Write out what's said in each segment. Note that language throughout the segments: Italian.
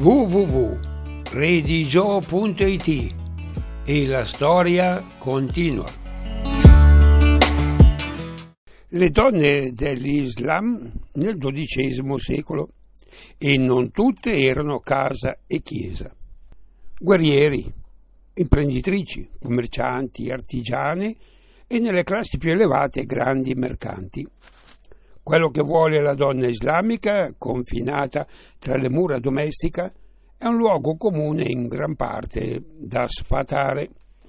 www.redigio.it e la storia continua. Le donne dell'Islam nel XII secolo, e non tutte erano casa e chiesa. Guerrieri, imprenditrici, commercianti, artigiane e nelle classi più elevate grandi mercanti. Quello che vuole la donna islamica, confinata tra le mura domestiche, è un luogo comune in gran parte da sfatare.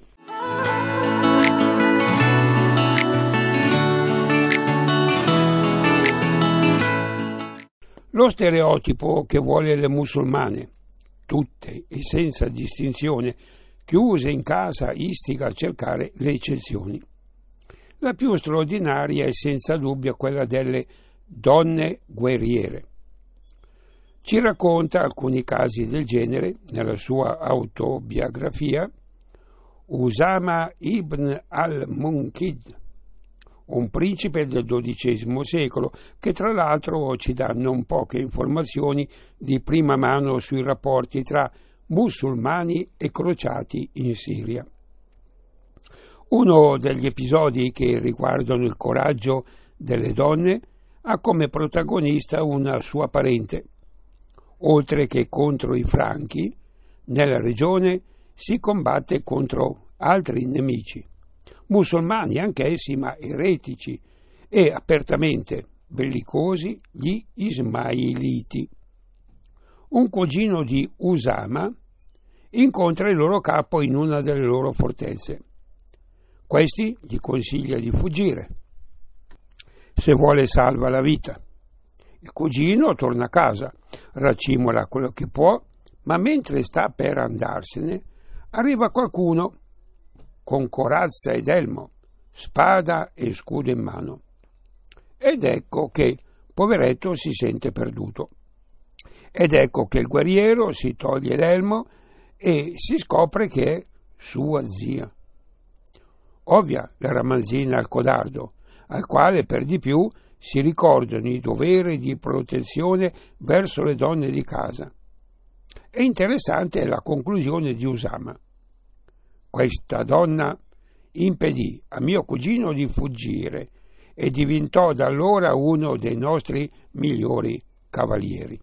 Lo stereotipo che vuole le musulmane, tutte e senza distinzione, chiuse in casa, istiga a cercare le eccezioni. La più straordinaria è senza dubbio quella delle donne guerriere. Ci racconta alcuni casi del genere nella sua autobiografia Usama ibn al-Munkid, un principe del XII secolo, che tra l'altro ci dà non poche informazioni di prima mano sui rapporti tra musulmani e crociati in Siria. Uno degli episodi che riguardano il coraggio delle donne ha come protagonista una sua parente. Oltre che contro i franchi, nella regione si combatte contro altri nemici, musulmani anch'essi ma eretici e apertamente bellicosi, gli ismailiti. Un cugino di Usama incontra il loro capo in una delle loro fortezze. Questi gli consiglia di fuggire. Se vuole salva la vita. Il cugino torna a casa, racimola quello che può, ma mentre sta per andarsene arriva qualcuno con corazza ed elmo, spada e scudo in mano. Ed ecco che poveretto si sente perduto. Ed ecco che il guerriero si toglie l'elmo e si scopre che è sua zia. Ovvia la ramanzina al codardo, al quale per di più si ricordano i doveri di protezione verso le donne di casa. È interessante la conclusione di Usama. Questa donna impedì a mio cugino di fuggire e diventò da allora uno dei nostri migliori cavalieri.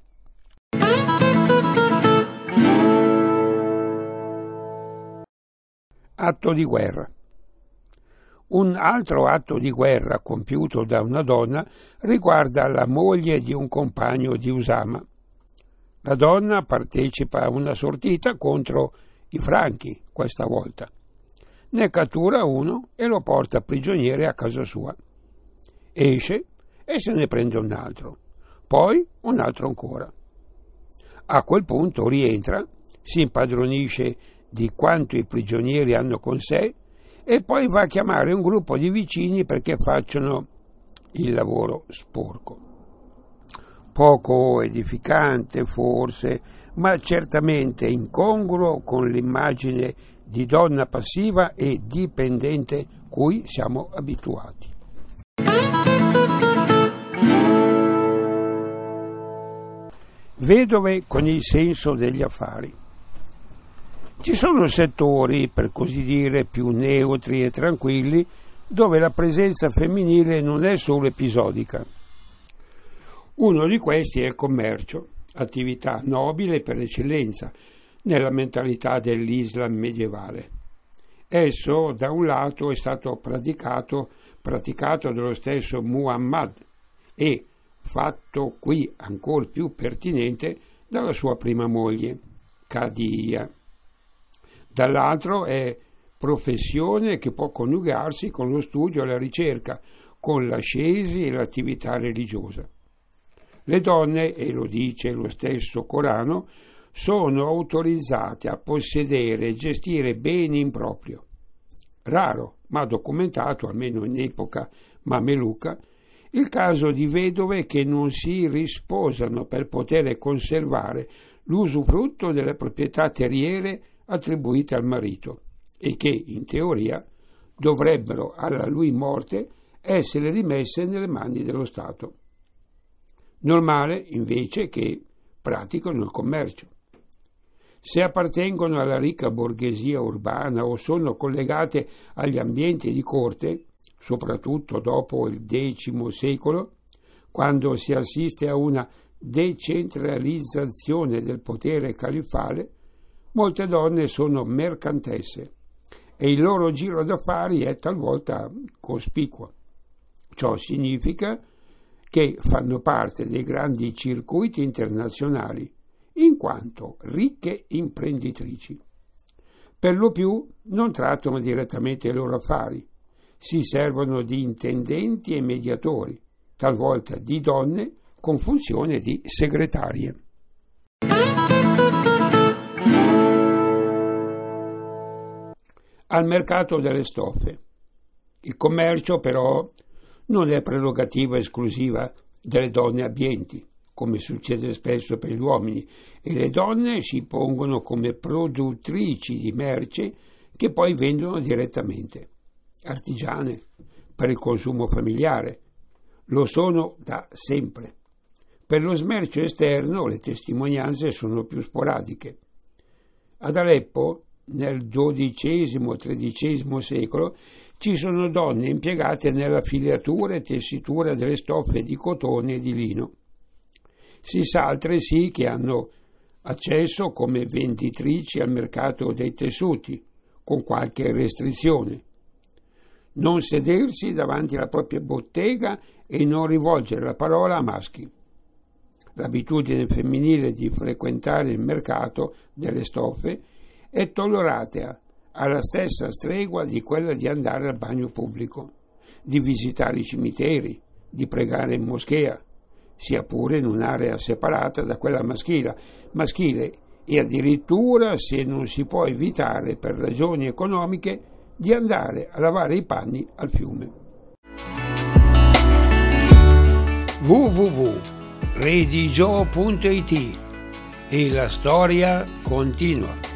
Atto di guerra. Un altro atto di guerra compiuto da una donna riguarda la moglie di un compagno di Usama. La donna partecipa a una sortita contro i franchi, questa volta. Ne cattura uno e lo porta prigioniere a casa sua. Esce e se ne prende un altro, poi un altro ancora. A quel punto rientra, si impadronisce di quanto i prigionieri hanno con sé e poi va a chiamare un gruppo di vicini perché facciano il lavoro sporco. Poco edificante forse, ma certamente incongruo con l'immagine di donna passiva e dipendente cui siamo abituati. Vedove con il senso degli affari. Ci sono settori, per così dire, più neutri e tranquilli, dove la presenza femminile non è solo episodica. Uno di questi è il commercio, attività nobile per eccellenza nella mentalità dell'Islam medievale. Esso, da un lato, è stato praticato dallo stesso Muhammad e, fatto qui ancor più pertinente, dalla sua prima moglie, Khadija. Dall'altro è professione che può coniugarsi con lo studio e la ricerca, con l'ascesi e l'attività religiosa. Le donne, e lo dice lo stesso Corano, sono autorizzate a possedere e gestire beni in proprio. Raro, ma documentato, almeno in epoca mameluca, il caso di vedove che non si risposano per poter conservare l'usufrutto delle proprietà terriere attribuite al marito e che, in teoria, dovrebbero, alla lui morte, essere rimesse nelle mani dello Stato. Normale, invece, che praticano il commercio. Se appartengono alla ricca borghesia urbana o sono collegate agli ambienti di corte, soprattutto dopo il X secolo, quando si assiste a una decentralizzazione del potere califfale, molte donne sono mercantesse e il loro giro d'affari è talvolta cospicuo. Ciò significa che fanno parte dei grandi circuiti internazionali, in quanto ricche imprenditrici. Per lo più non trattano direttamente i loro affari, si servono di intendenti e mediatori, talvolta di donne con funzione di segretarie. Al mercato delle stoffe. Il commercio però non è prerogativa esclusiva delle donne abbienti, come succede spesso per gli uomini, e le donne si pongono come produttrici di merce che poi vendono direttamente, artigiane, per il consumo familiare. Lo sono da sempre. Per lo smercio esterno le testimonianze sono più sporadiche. Ad Aleppo, nel XII-XIII secolo, ci sono donne impiegate nella filatura e tessitura delle stoffe di cotone e di lino. Si sa altresì che hanno accesso come venditrici al mercato dei tessuti, con qualche restrizione. Non sedersi davanti alla propria bottega e non rivolgere la parola a maschi. L'abitudine femminile di frequentare il mercato delle stoffe è tollerata alla stessa stregua di quella di andare al bagno pubblico, di visitare i cimiteri, di pregare in moschea, sia pure in un'area separata da quella maschile e addirittura, se non si può evitare per ragioni economiche, di andare a lavare i panni al fiume. www.redigio.it e la storia continua.